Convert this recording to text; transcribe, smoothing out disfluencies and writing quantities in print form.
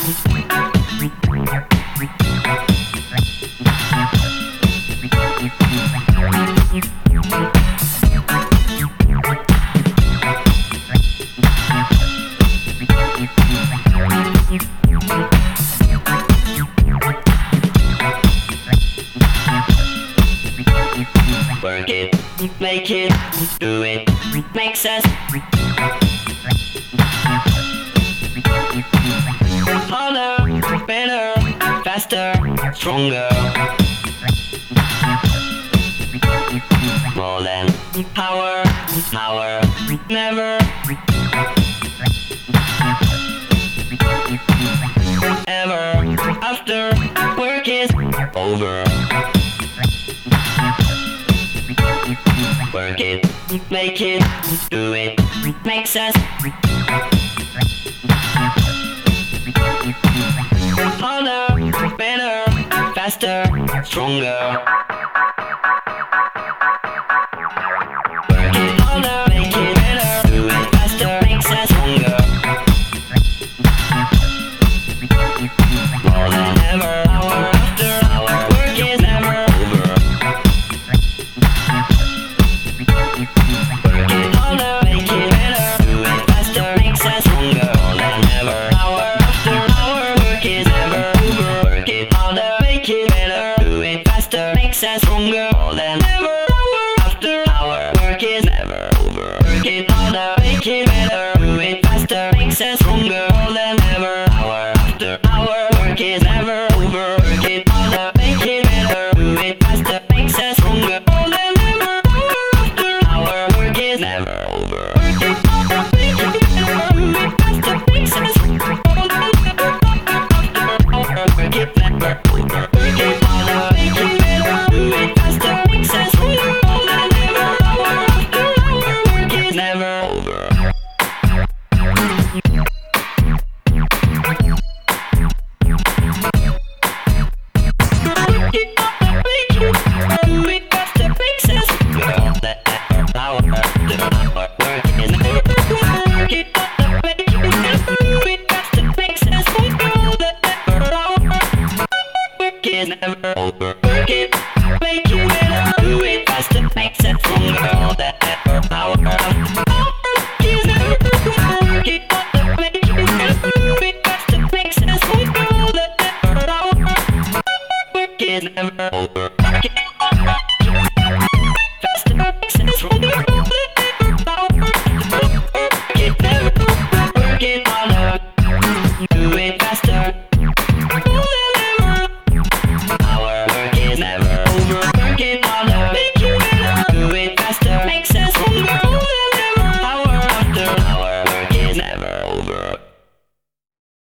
Work it, make it, do it, makes us harder, better, faster, stronger. More than power, power, never ever after work is over. Work it, make it, do it, makes us harder, better, faster, stronger. Work it harder, make it better, do it faster, makes us stronger. More than ever, hour after hour, work is never over. Work it harder, make it better, do it faster, makes us stronger. More than ever, hour after hour, work is never over. Work it harder, make it better, do it faster, makes us stronger. More than ever, hour after hour, work is never over. Work it harder, make it better, do it faster, makes us stronger. More than ever, hour after hour, work is never over. Work it harder, make it better, do it faster, makes us stronger. More than ever, hour after hour, work is never over. Work it harder, make it better, do it faster, makes us stronger. More than ever, hour after hour, work is never over. Work it harder, make it better, do it faster, makes us stronger. More than ever, hour after hour, work is never over. Never over. Work it.